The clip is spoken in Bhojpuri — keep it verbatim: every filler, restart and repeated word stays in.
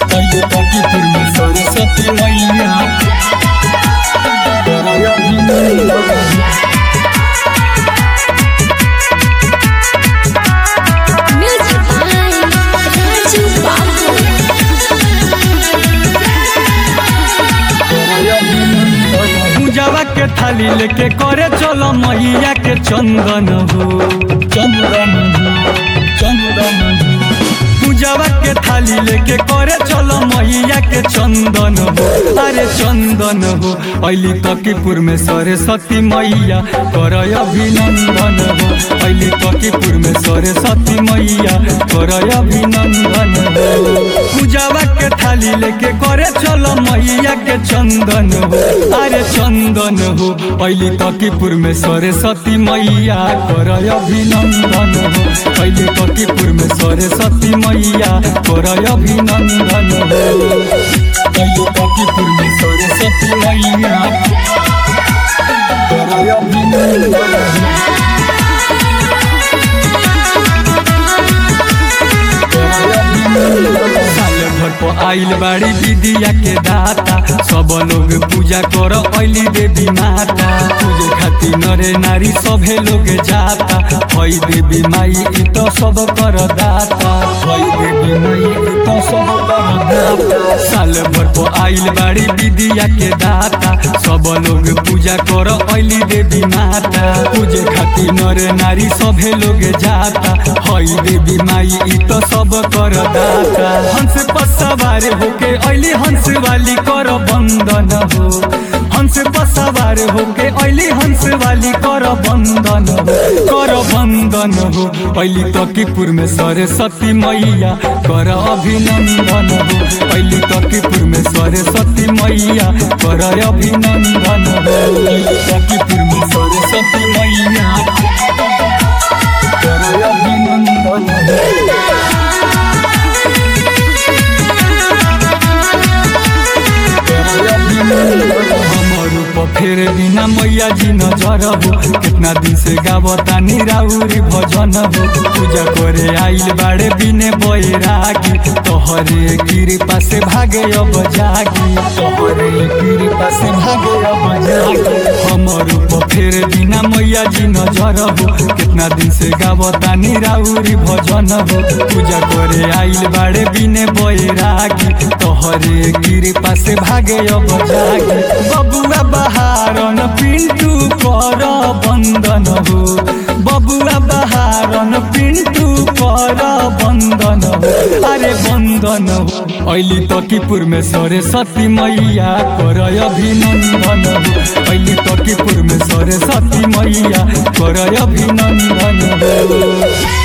अइले तकीपुर में सरस्वती मैया करे अभिनंदन। पूजावा के थाली लेके करे चलो मैया के चंदन हो चंदन हो चंदन हो। पूजावा के थाली लेके करे चलो मैया के चंदन हो अरे चंदन हो। अइली तकीपुर में सरस्वती मैया करे अभिनंदन हो। अइली तकीपुर में सरस्वती मैया करे अभिनंदन हो। पूजावा के थाली लेके करे चलो मैया के चंदन हो अरे चंदन हो। अइली तकीपुर में सरस्वती मैया करे अभिनंदन हो। अइली तकीपुर में सरस्वती मैया करे अभिनंदन हो। अइली तकीपुर में सरस्वती मैया करे अभिनंदन हो। आइल बाड़ी विद्या के दाता सब लोग पूजा कर अइली देवी माता। पूजे खातिर नरे नारी सभे लोग जाता हई देवी माई ई तो सब कर दाता हई देवी माई ई तो सब कर दाता। साल भर पर आइल बाड़ी विद्या के दाता सब लोग पूजा कर अइली देवी माता। पूजे खातिर नरे नारी सभे लोग जाता हई देवी माई ई तो सब कर दाता। हंस पर सवार होके अइली हंस वाली कर बंदन हो। हंस पर सवार होके अइली हंस वाली कर बंदन हो कर बंदन हो। अइली तकीपुर में सरस्वती मैया कर अभिनंदन हो। अइली तकीपुर में सरस्वती मैया कर अभिनंदन हो। अइली तकीपुर में सरस्वती मैया कर अभिनंदन हो। फेर बिना मैया जी नजर हो कितना दिन से गावता निराउरी भजन हो। पूजा करे आइल बाड़े बिने बैरागी तोहरे कृपा से भागे अब जागी तोहरे कृपा से भागे अब जागी। हमर ऊपर फेर बिना मैया जी नजर हो कितना दिन से गावता निराउरी भजन हो। पूजा करे आइल बाड़े बिने बैरागी तोहरे कृपा से भागे अब जागी। बबुआ बहारन पिंटू कर बंदन हो। बबुआ बहारन पिंटू कर बंदन हो अरे बंदन हो। अइली तकीपुर में सरस्वती मैया कर अभिनंदन हो। अइली तकीपुर में सरस्वती मैया कर अभिनंदन हो।